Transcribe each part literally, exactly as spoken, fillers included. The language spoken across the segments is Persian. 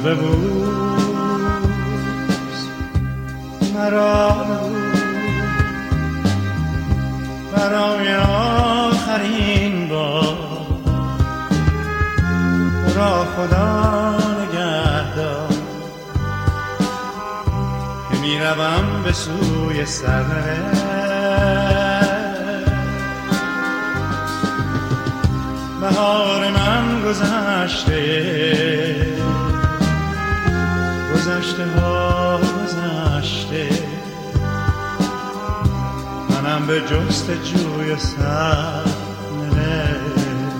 ببوس مرا برای آخرین بار را خدا نگهدار که می روم به سوی سرنوشت. بهار من گذشته گذشته ها گذشته، منم به جستجوی سرنوشت.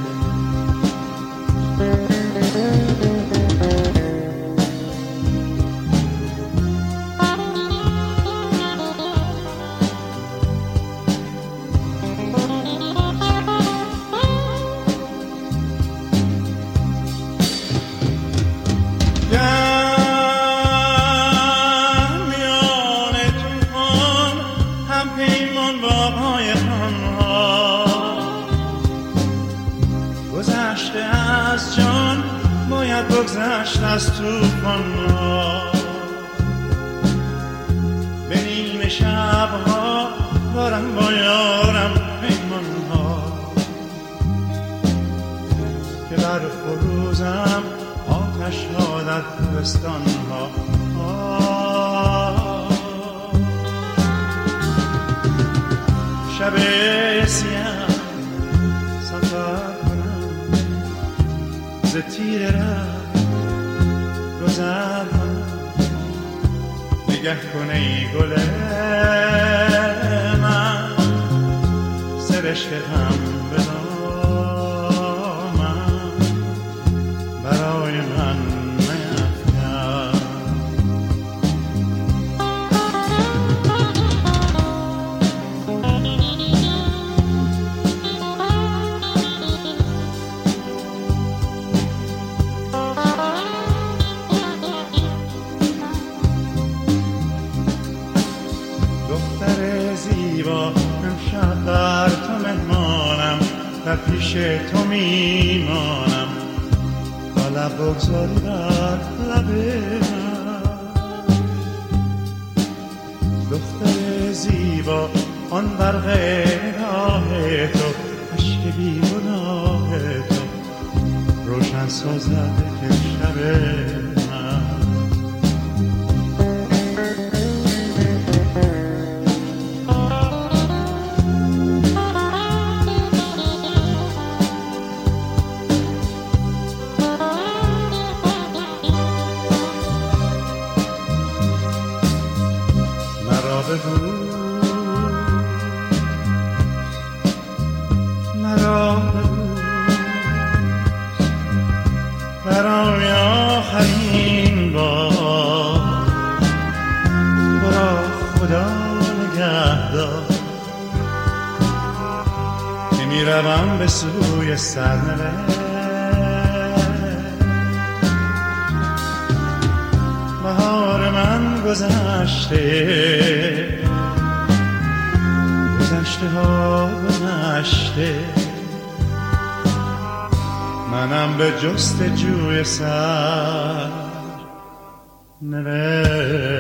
بگذشت از توفان ها، به نیمه شبها دارم با یارم پیمان ها که بر فروزم آتش ها در کوهستان ها. شب سیاه سفر کنم ز تیر ره گذر کنم، نگه کن ای گل من سرشک هم به دامن برای من نیفکن. در تو مهمانم، در پیش تو میمانم تا لب بگذاری بر لب من. دختر زیبا آن برق نگاه تو، عشق بی گناه تو روشن سازد که شب من. مرا ببوس برای آخرین بار، برا خدا نگهدار که می روم به سوی سرنوشت. بهار من گذشته گذشته ها گذشته، منم به جستجوی سرنوشت.